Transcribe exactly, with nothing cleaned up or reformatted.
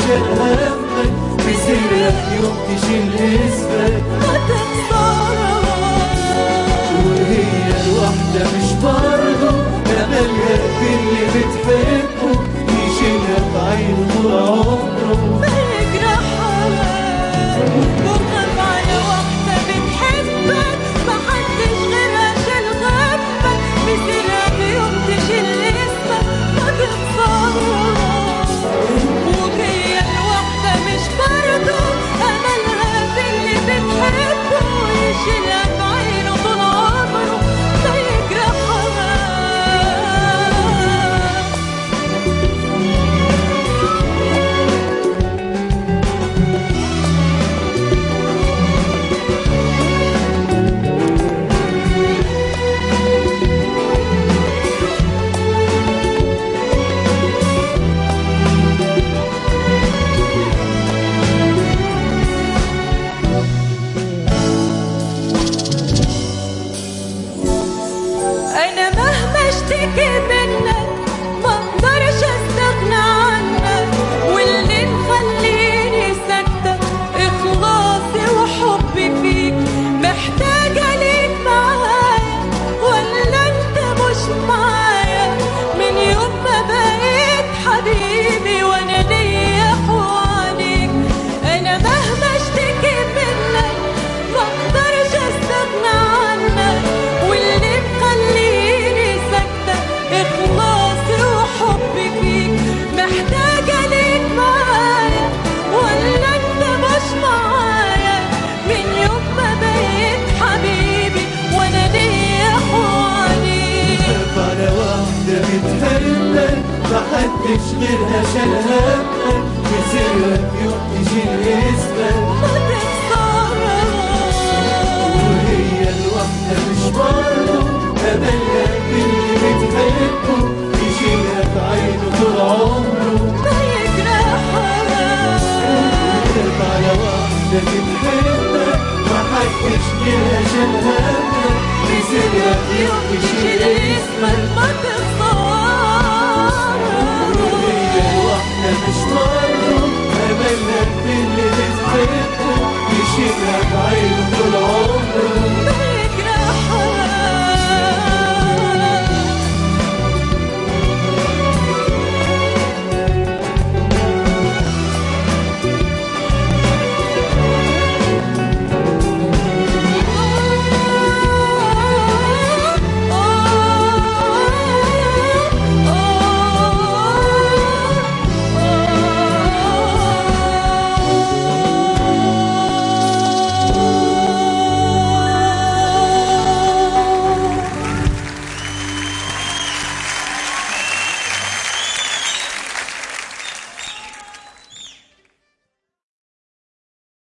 شال همك، مسيرك يوم تشيل اسمك ما تخسرهاش. وهي الوحدة مش برضه أملها باللي بتحبه يشيلها في عينه طول عمره ما يجرحهاش. وخاف على واحدة بتحبك محدش غيرها شال غمك، مسيرك يوم تشيل اسمك ما تخسرهاش. وهي الوحدة مش برضه أملها باللي بتحبه يشيلها في عينه طول عمره ما يجرحهاش. أنا مهما اشتكي منك مقدرش استغنى عنك، واللي مخليني ساكتة إخلاصي وحبي فيك. محتاجة ليك معايا ولا أنت مش معايا؟ من يوم ما بقيت حبيبي وأنا ليا حواليك. أنا مهما اشتكي منك مقدرش استغنى عنك، واللي مخليني ساكتة إخلاصي وحبي فيك. محتاجة ليك معايا ولا أنت مش معايا؟ من يوم ما بقيت حبيبي وأنا ليا حواليك. خاف على واحدة بتحبك محدش غيرها شال همك، مسيرك يوم تشيل اسمك ما تخسرهاش. وهي الوحدة مش برضه أملها باللي بتحبه يشيلها في عينه طول عمره. ما يجرحهاش. خاف على واحدة بتحبك محدش غيرها شال همك، مسيرك يوم تشيل